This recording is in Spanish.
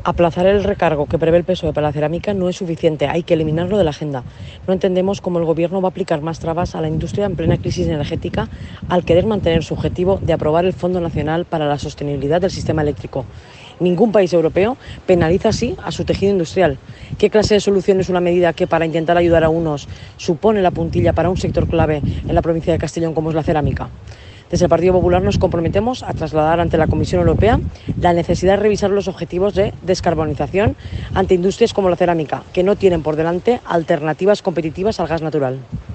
Aplazar el recargo que prevé el PSOE para la cerámica no es suficiente, hay que eliminarlo de la agenda. No entendemos cómo el Gobierno va a aplicar más trabas a la industria en plena crisis energética al querer mantener su objetivo de aprobar el Fondo Nacional para la Sostenibilidad del Sistema Eléctrico. Ningún país europeo penaliza así a su tejido industrial. ¿Qué clase de solución es una medida que, para intentar ayudar a unos, supone la puntilla para un sector clave en la provincia de Castellón como es la cerámica? Desde el Partido Popular nos comprometemos a trasladar ante la Comisión Europea la necesidad de revisar los objetivos de descarbonización ante industrias como la cerámica, que no tienen por delante alternativas competitivas al gas natural.